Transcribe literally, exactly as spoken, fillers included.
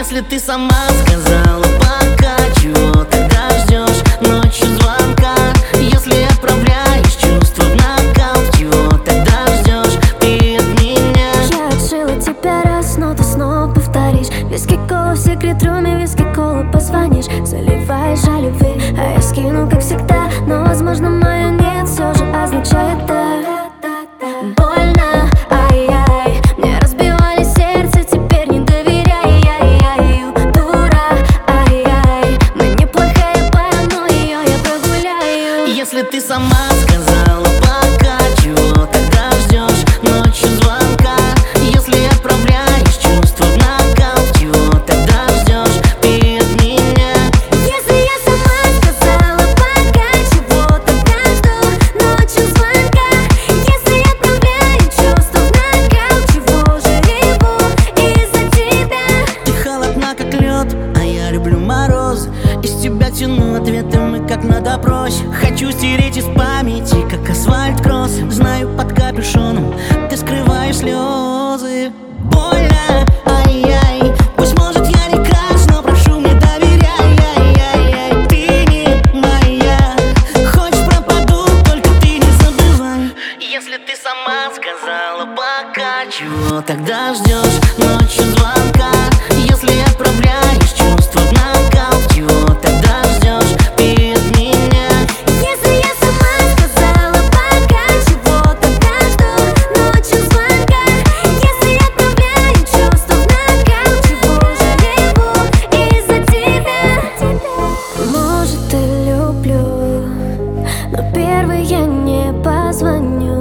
Если ты сама сказала пока, чего тогда ждешь ночью звонка? Если отправляешь чувства в нокаут, чего тогда ждешь ты от меня? Я отшила тебя раз, но ты снова повторишь. Виски кола в секрет-руме, виски кола позвонишь. Заливаешь о любви, а я скину, как всегда. Но, возможно, мое нет все же означает да. Больно, ай-яй, мне разбивали сердце, теперь не доверяй, ай-яй. Дура, ай-яй, мы неплохая пара, но ее я прогуляю. Если ты сама сказала пока, чего тогда ждешь ночью звонка? Если отправляешь чувства в нокаут, чего тогда ждешь ты от меня? Если я сама сказала пока, чего тогда жду ночью звонка? Если отправляю чувства в нокаут, чего живу из-за тебя? Ты холодна, как лед, а я люблю мороз. Из тебя тяну ответы, мы как на допросе. Хочу стереть из памяти, как асфальт кросс. Знаю, под капюшоном ты скрываешь слезы. Больно, ай-яй, пусть, может, я не краш, но прошу, мне доверяй, ай-яй-яй. Ты не моя, хочешь пропаду, только ты не забывай. Если ты сама сказала пока, чего тогда ждешь ночью звонка? Если отправляешь чувства в нокаут, чего тогда ждешь ты от меня? Если я сама сказала пока, чего тогда жду ночью звонка? Если отправляю чувства в нокаут, чего живу из-за тебя? Может, и люблю, но первый я не позвоню.